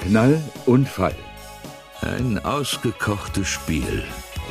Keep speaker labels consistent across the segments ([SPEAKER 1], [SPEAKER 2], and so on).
[SPEAKER 1] Knall und Fall.
[SPEAKER 2] Ein ausgekochtes Spiel.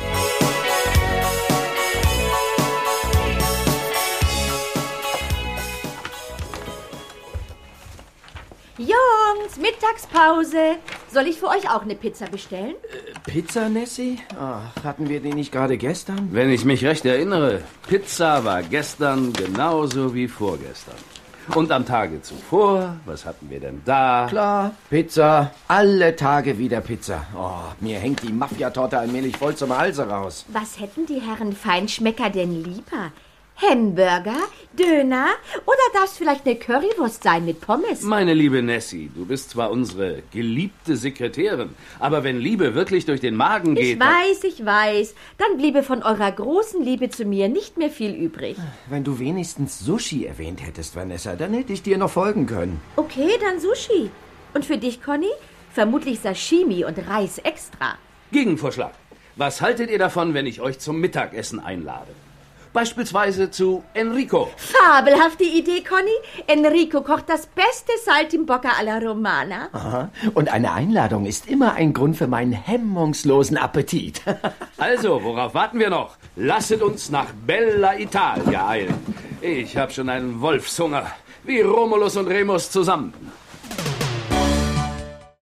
[SPEAKER 3] Jungs, Mittagspause. Soll ich für euch auch eine Pizza bestellen?
[SPEAKER 4] Pizza, Nessie? Ach, hatten wir die nicht gerade gestern?
[SPEAKER 5] Wenn ich mich recht erinnere, Pizza war gestern genauso wie vorgestern. Und am Tage zuvor, was hatten wir denn da?
[SPEAKER 4] Klar, Pizza. Alle Tage wieder Pizza. Oh, mir hängt die Mafiatorte allmählich voll zum Halse raus.
[SPEAKER 3] Was hätten die Herren Feinschmecker denn lieber? Hamburger, Döner oder darf es vielleicht eine Currywurst sein mit Pommes?
[SPEAKER 5] Meine liebe Nessie, du bist zwar unsere geliebte Sekretärin, aber wenn Liebe wirklich durch den Magen geht...
[SPEAKER 3] Ich weiß. Dann bliebe von eurer großen Liebe zu mir nicht mehr viel übrig.
[SPEAKER 4] Wenn du wenigstens Sushi erwähnt hättest, Vanessa, dann hätte ich dir noch folgen können.
[SPEAKER 3] Okay, dann Sushi. Und für dich, Conny? Vermutlich Sashimi und Reis extra.
[SPEAKER 5] Gegenvorschlag. Was haltet ihr davon, wenn ich euch zum Mittagessen einlade? Beispielsweise zu Enrico.
[SPEAKER 3] Fabelhafte Idee, Conny. Enrico kocht das beste Saltimbocca alla Romana.
[SPEAKER 4] Aha. Und eine Einladung ist immer ein Grund für meinen hemmungslosen Appetit.
[SPEAKER 5] Also, worauf warten wir noch? Lasset uns nach Bella Italia eilen. Ich habe schon einen Wolfshunger, wie Romulus und Remus zusammen.